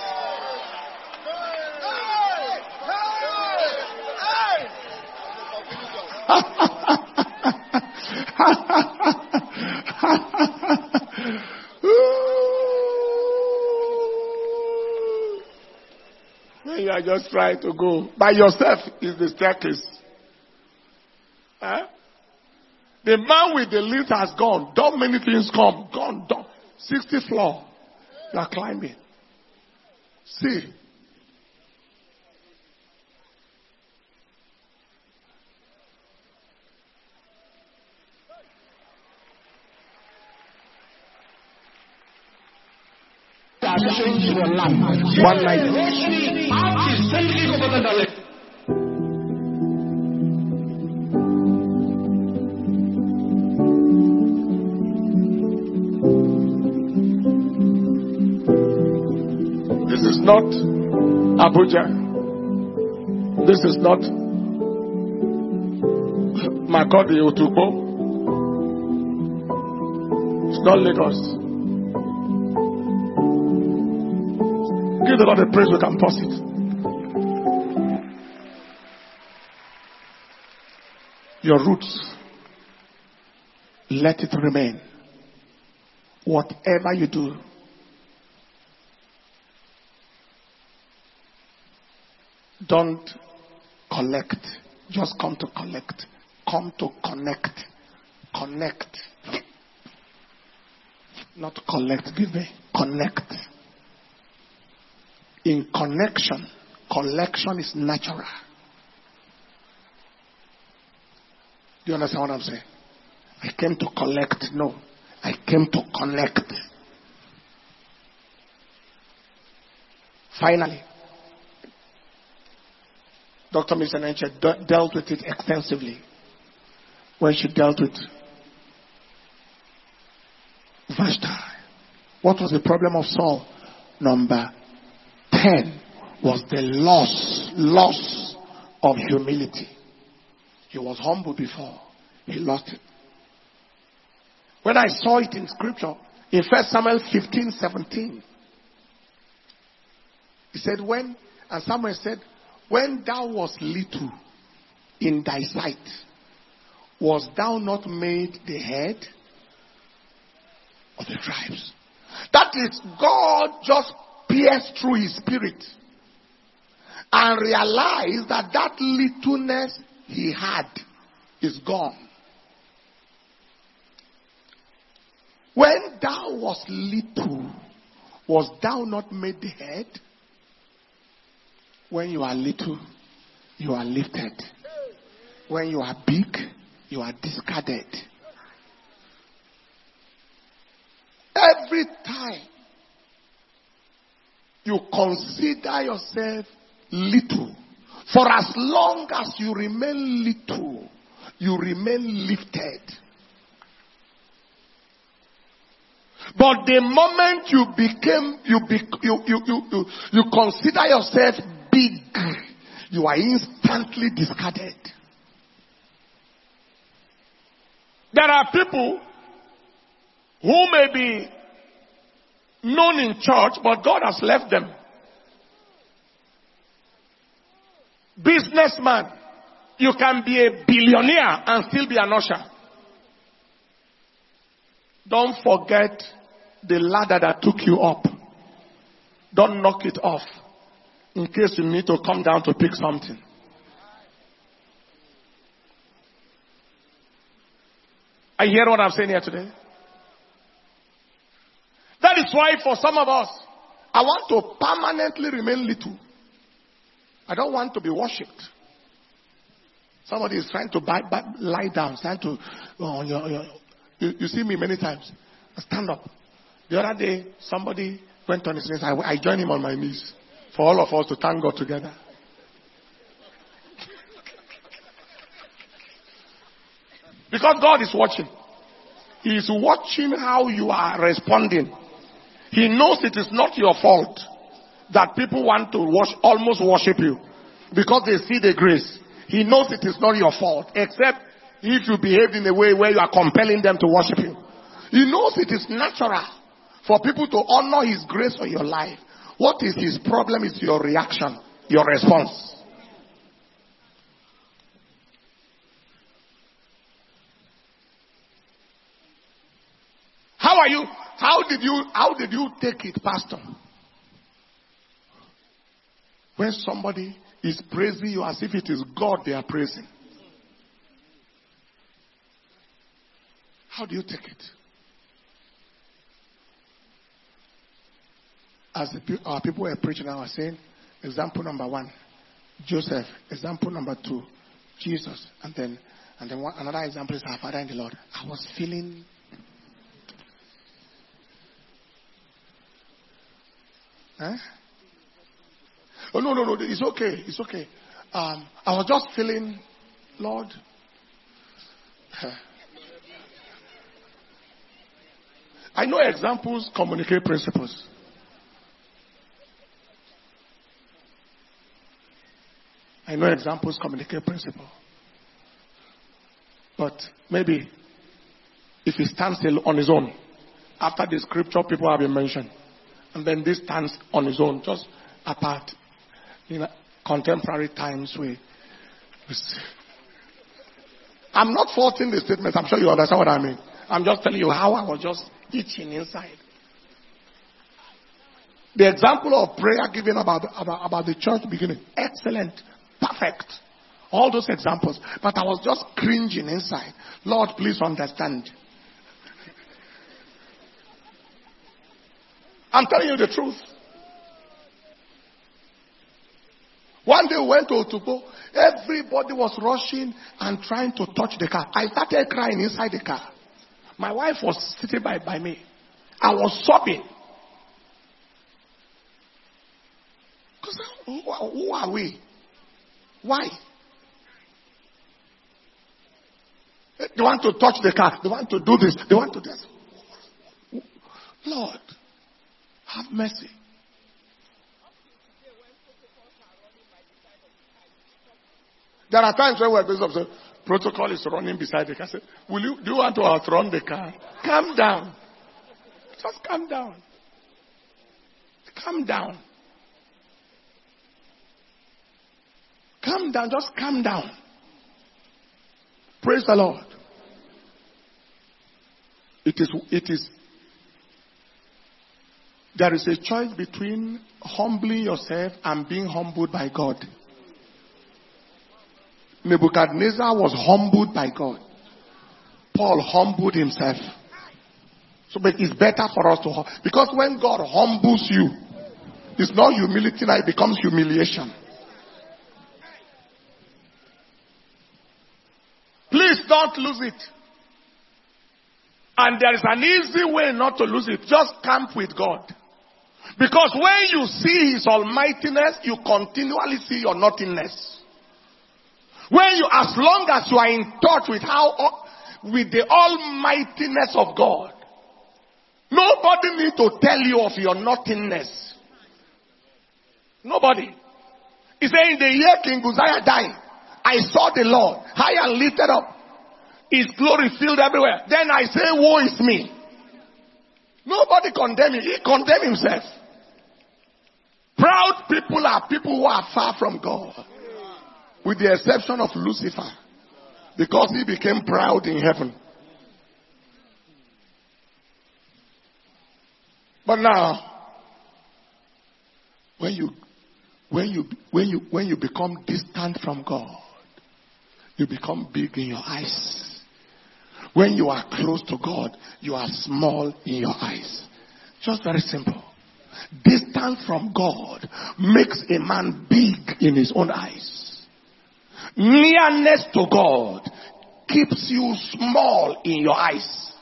When you are just trying to go by yourself is the staircase. Huh? The man with the lift has gone. Don't many things come. Gone. Done. sixty floor. You are climbing. See. One night. This is not Abuja. This is not Makodi Otupo. It's not Lagos. Give the Lord a praise, we can pause it. Your roots, let it remain. Whatever you do, don't collect. Just come to collect. Come to connect. Connect. Not collect, give me. Connect. In connection, collection is natural. Do you understand what I'm saying? I came to collect. No. I came to connect. Finally, Doctor Misenenche de- dealt with it extensively when she dealt with Vashti. What was the problem of Saul? Number ten was the loss, loss of humility. He was humble before. He lost it. When I saw it in scripture, in First Samuel fifteen seventeen, he said, when, and Samuel said, when thou was little in thy sight, Was thou not made the head of the tribes? That is, God just pierced through his spirit and realized that that littleness he had is gone. When thou was little, was thou not made the head? When you are little, you are lifted. When you are big, you are discarded. Every time you consider yourself little, for as long as you remain little, you remain lifted. But the moment you became, you, be, you, you, you, you, you consider yourself big, you are instantly discarded. There are people who may be known in church, but God has left them. Businessman, you can be a billionaire and still be an usher. Don't forget the ladder that took you up. Don't knock it off in case you need to come down to pick something. I hear what I'm saying here today. That is why for some of us, I want to permanently remain little. I don't want to be worshipped. Somebody is trying to buy, buy, lie down, trying to, oh, you're, you're, you, you see me many times. I stand up. The other day, somebody went on his knees. I, I joined him on my knees for all of us to thank God together. Because God is watching. He is watching how you are responding. He knows it is not your fault that people want to worship, almost worship you because they see the grace. He knows it is not your fault, except if you behave in a way where you are compelling them to worship you. He knows it is natural for people to honor his grace on your life. What is his problem is your reaction, your response. How are you? How did you, how did you take it, Pastor? When somebody is praising you as if it is God they are praising. How do you take it? As the, our people were preaching, I was saying, example number one, Joseph. Example number two, Jesus. And then, and then one, another example is our Father in the Lord. I was feeling. Huh? Oh, no, no, no. It's okay. It's okay. Um, I was just feeling, Lord. I know examples communicate principles. I know examples communicate principle. But maybe if he stands still on his own, after the scripture people have been mentioned, and then this stands on his own, just apart. In contemporary times, we, we I'm not faulting the statement. I'm sure you understand what I mean. I'm just telling you how I was just itching inside. The example of prayer given about, about, about the church beginning, excellent, perfect. All those examples. But I was just cringing inside. Lord, please understand. I'm telling you the truth. One day we went to Otubo. Everybody was rushing and trying to touch the car. I started crying inside the car. My wife was sitting by, by me. I was sobbing. Because who, who are we? Why? They want to touch the car. They want to do this. They want to do this. Lord, have mercy. There are times when we're going to say, protocol is running beside the car. I say, will you, do you want to outrun the car? Calm down. Just calm down. Calm down. Calm down. Just calm down. Praise the Lord. It is, it is, there is a choice between humbling yourself and being humbled by God. Nebuchadnezzar was humbled by God. Paul humbled himself. So but it's better for us to, because when God humbles you, it's not humility now, it becomes humiliation. Please don't lose it. And there is an easy way not to lose it. Just camp with God. Because when you see His almightiness, you continually see your nothingness. When you, as long as you are in touch with how, with the almightiness of God, nobody needs to tell you of your nothingness. Nobody. He said, in the year King Uzziah died, I saw the Lord high and lifted up. His glory filled everywhere. Then I say, woe is me. Nobody condemned him. He condemned himself. Proud people are people who are far from God. With the exception of Lucifer. Because he became proud in heaven. But now, when you, when you, when you, when you become distant from God, you become big in your eyes. When you are close to God, you are small in your eyes. Just very simple. Distance from God makes a man big in his own eyes. Nearness to God keeps you small in your eyes.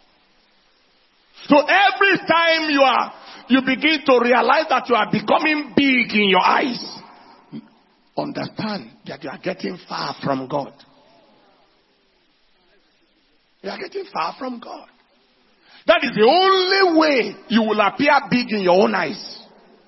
So every time you are, you begin to realize that you are becoming big in your eyes, understand that you are getting far from God. You are getting far from God. That is the only way you will appear big in your own eyes.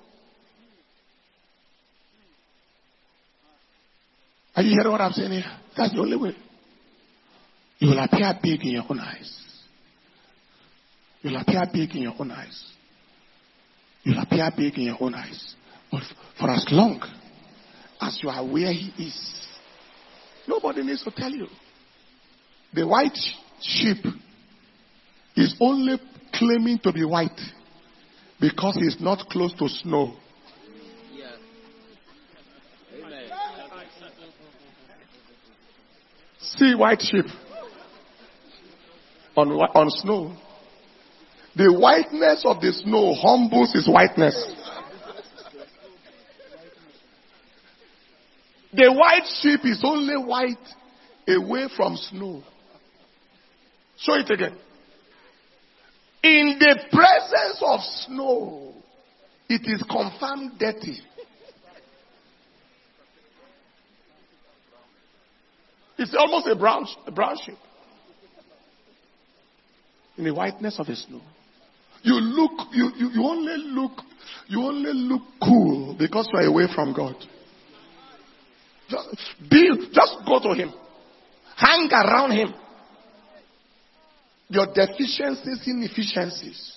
Are you hearing what I'm saying here? That's the only way. You will appear big in your own eyes. You will appear big in your own eyes. You will appear big in your own eyes. But for as long as you are where He is, nobody needs to tell you. The white sheep is only claiming to be white because he's not close to snow. Yeah. Amen. See white sheep on, on snow. The whiteness of the snow humbles his whiteness. The white sheep is only white away from snow. Show it again. In the presence of snow, it is confirmed dirty. It's almost a brown, a brown sheep. In the whiteness of the snow. You look, you, you, you only look, you only look cool because you are away from God. Just, be, just go to Him. Hang around Him. Your deficiencies, inefficiencies,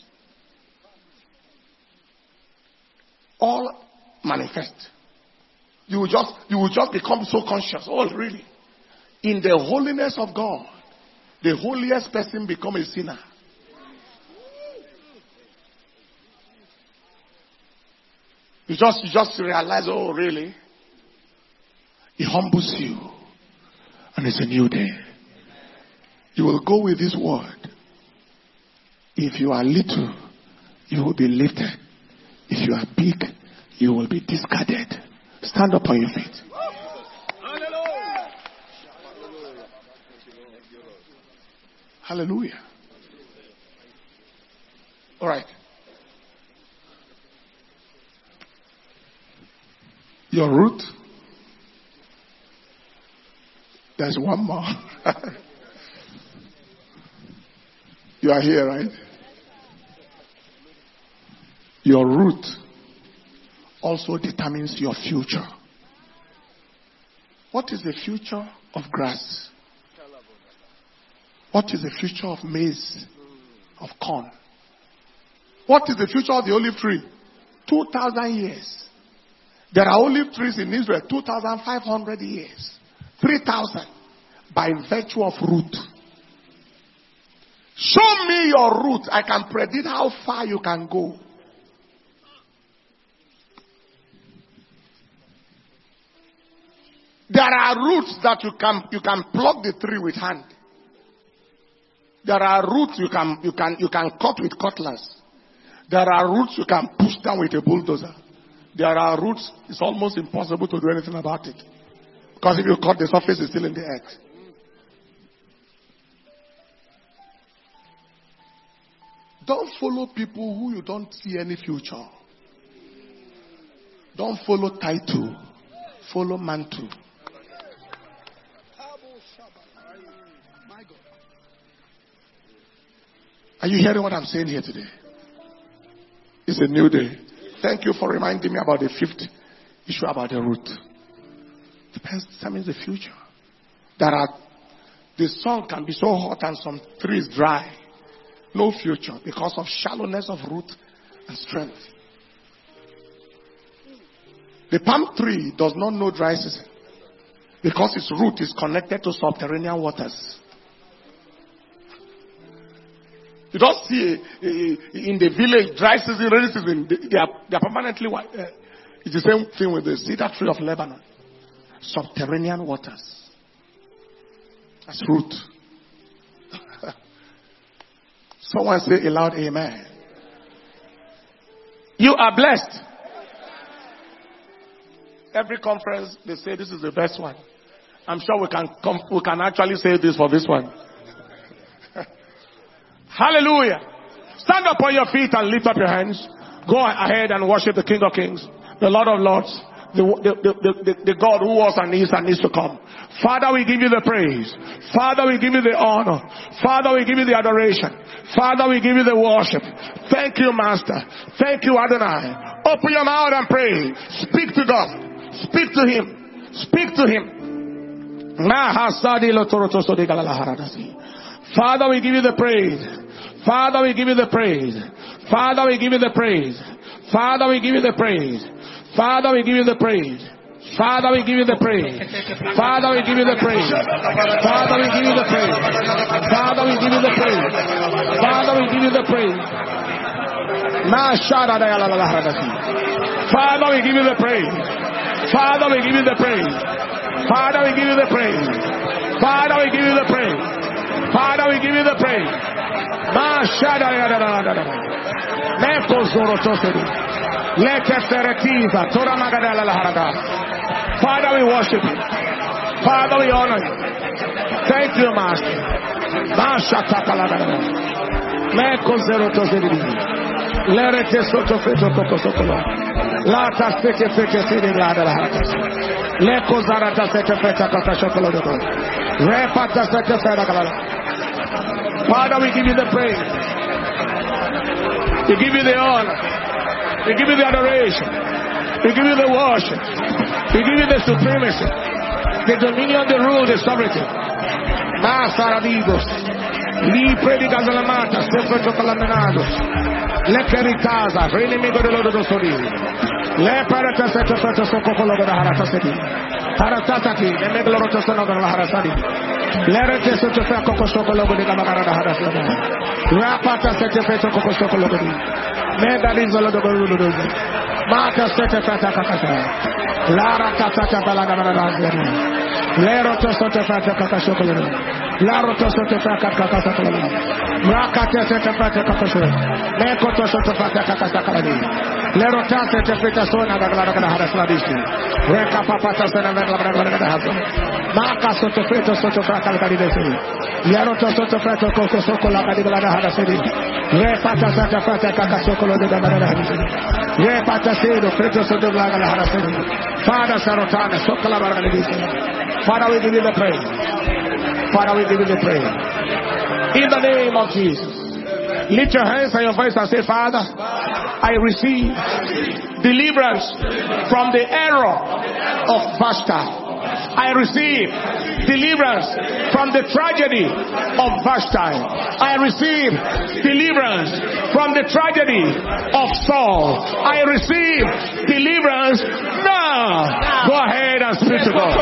all manifest. You will just, you will just become so conscious. Oh, really? In the holiness of God, the holiest person become a sinner. You just, you just realize, oh, really? He humbles you, and it's a new day. You will go with this word. If you are little, you will be lifted. If you are big, you will be discarded. Stand up on your feet. Hallelujah. All right. Your root. There's one more. You are here, right? Your root also determines your future. What is the future of grass? What is the future of maize, of corn? What is the future of the olive tree? Two thousand years. There are olive trees in Israel, two thousand five hundred years. Three thousand. by virtue of root. Show me your root. I can predict how far you can go. There are roots that you can you can pluck the tree with hand. There are roots you can you can you can cut with cutlass. There are roots you can push down with a bulldozer. There are roots it's almost impossible to do anything about it. Because if you cut, the surface is still in the earth. Don't follow people who you don't see any future. Don't follow title. Follow mantle. Are you hearing what I'm saying here today? It's a new day. Thank you for reminding me about the fifth issue about the root. Depends, determines the future. There are, the sun can be so hot and some trees dry. No future because of shallowness of root and strength. The palm tree does not know dry season because its root is connected to subterranean waters. You don't see uh, in the village dry season, rainy season, they are, they are permanently white. Uh, it's the same thing with the cedar tree of Lebanon. Subterranean waters. That's root. Someone say a loud amen. You are blessed. Every conference they say this is the best one. I'm sure we can come, we can actually say this for this one. Hallelujah. Stand up on your feet and lift up your hands. Go ahead and worship the King of Kings, the Lord of Lords, the, the, the, the, the God who was and is and is to come. Father, we give you the praise. Father, we give you the honor. Father, we give you the adoration. Father, we give you the worship. Thank you, Master. Thank you, Adonai. Open your mouth and pray. Speak to God. Speak to Him. Speak to Him. Father, we give you the praise. Father, we give you the praise. Father, we give you the praise. Father, we give you the praise. Father, we give you the praise. Father, we give you the praise. Father, we give you the praise. Father, we give you the praise. Father, we give you the praise. Father, we give you the praise. Father, we give you the praise. Father, we give you the praise. Father, we give you the praise. Father, we give you the praise. Father, we give you the praise. Father, we worship you. Father, we honor you. Thank you, Master. Father, we give you the praise. We give you the honor. We give you the adoration. We give you the worship. We give you the supremacy, the dominion, the rule, the sovereignty. Masaradibos. Li predicas la mata, sempre tocalaminados. Le caritaza, renemigo de lodo dos sorrisos. Le parata sete fata sococolo da harasati. Harasati, le megloro sono con la harasati. Le rete sotto fa cocosocolo di camara da harasati. Rapata sete fata cocosocolo di. Medalizolo do do. Mata sete fata cacasa. La racata bala da harasati. Le roto sotto fata cacasocolo. La roto sotto fata cacasocolo. Rakate sete fata cacasocolo. Me koto sotto fata cacasocolo. Le rotate te fita sona da glara da harasati. Reka papata sena verla glara da harasati. Maka sotto fita sotto fata cacasocolo. Le roto sotto fata cocosocolo la glara da harasati. Repata sotto fata cacasocolo da glara da harasati. Repata sedo fita sotto glara da harasati. Father sarotana sotto la glara da. Father, we give you the praise. Father, we give you the praise. In the name of Jesus. Lift your hands and your voice and say, Father, I receive deliverance from the error of Vashta. I receive deliverance from the tragedy of Vashti. I receive deliverance from the tragedy of Saul. I receive deliverance now. Go ahead and speak to God.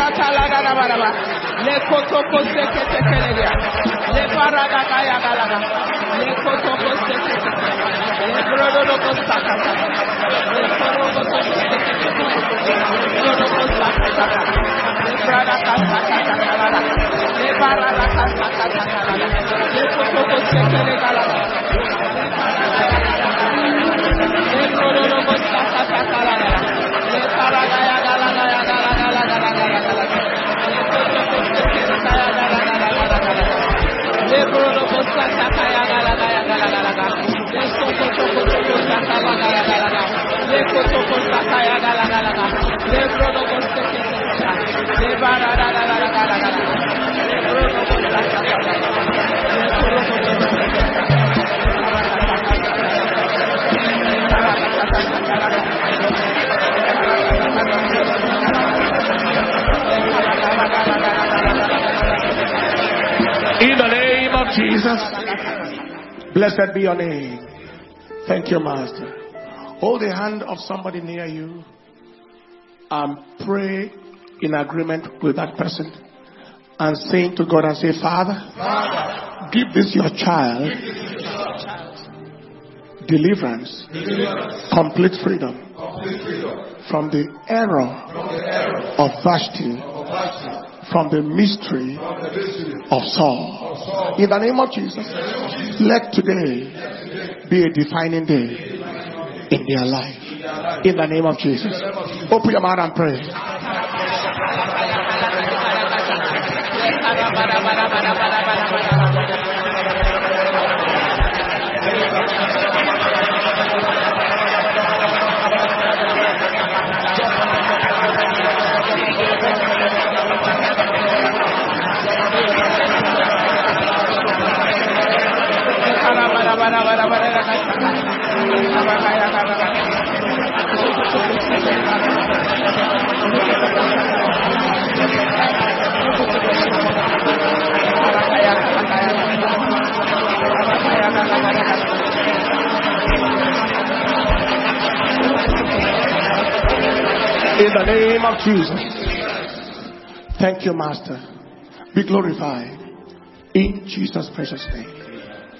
In the name of Jesus, blessed be your name. Thank you, Master. Hold the hand of somebody near you and pray in agreement with that person and saying to God and say, Father, Father give this your child deliverance, deliverance. Complete, freedom complete freedom from the error, from the error of Vashti, of Vashti. From the mystery of Saul. In the name of Jesus, let today be a defining day in their life. In the name of Jesus. Open your mouth and pray. In the name of Jesus. Thank you, Master. Be glorified in Jesus' precious name.